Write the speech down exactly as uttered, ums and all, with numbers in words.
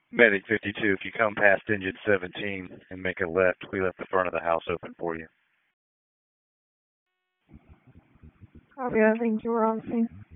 Medic fifty-two, if you come past engine seventeen and make a left, we left the front of the house open for you. Copy that. Thank you. We're on scene.